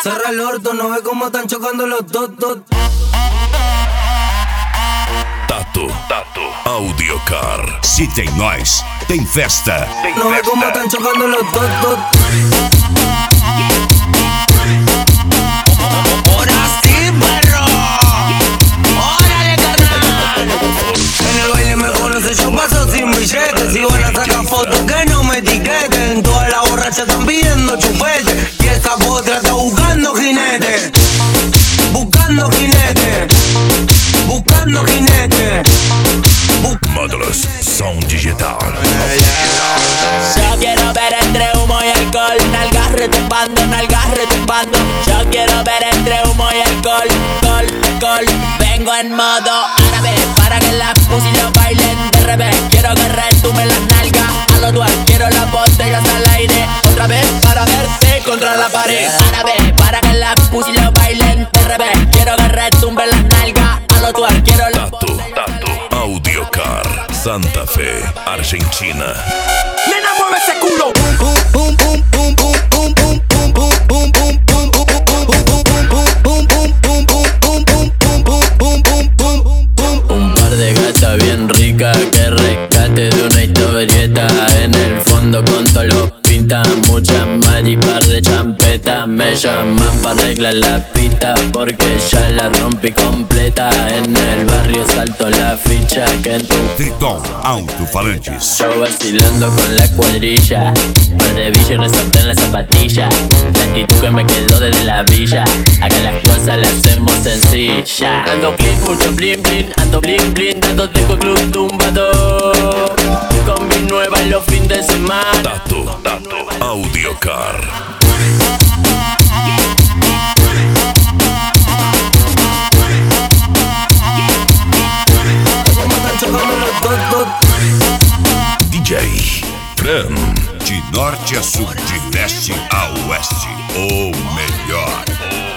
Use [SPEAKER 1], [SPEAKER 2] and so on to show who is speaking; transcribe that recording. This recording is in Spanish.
[SPEAKER 1] Cerra el orto, no ve cómo están chocando los dos.
[SPEAKER 2] Tato, Audiocar. Se tem nós, tem festa.
[SPEAKER 1] No ve cómo están chocando los dos.
[SPEAKER 3] Ahora sí, perro. Órale, carnal.
[SPEAKER 1] En el baile me conoces, yo paso sin billetes. Si van a sacar fotos que no me etiqueten. Todas las borrachas están pidiendo chupete. Y esta potra está buscando jinete. Buscando jinete. Buscando jinete.
[SPEAKER 2] Módulos Som Digital.
[SPEAKER 3] Yo quiero ver entre humo y alcohol, nalgas retumbando. Yo quiero ver entre humo y alcohol, alcohol. Vengo en modo árabe para que las pussy lo bailen de revés. Quiero que retumben las nalgas a lo dual. Quiero las botellas al aire otra vez para verte contra la pared. Árabe para que las pussy lo bailen de revés. Quiero que retumben las nalgas a lo dual. Quiero las
[SPEAKER 2] Tato, Audiocar, Santa Fe, Argentina.
[SPEAKER 3] Nena, mueve ese culo.
[SPEAKER 4] Un par de gatas bien ricas que rescate de una historieta. En el fondo con todos los pintas, muchas mari, par de champetas. Me llaman para arreglar la pista porque ya la rompí completa. En el barrio salto la ficha que en tu
[SPEAKER 2] Triton Alto-Falantes.
[SPEAKER 4] yo vacilando con la cuadrilla, par de billes y resorte en la zapatilla. La actitud que me quedó desde la villa. Acá las cosas las hacemos sencilla. Ando clean, mucho bling bling. Ando bling bling, dando tengo club tumbado. Con mi nueva en los fines de semana.
[SPEAKER 2] Tato, Audiocar.
[SPEAKER 1] Cómo están chocando los dos.
[SPEAKER 2] DJ Fran. De norte a sul, de leste a oeste, o melhor.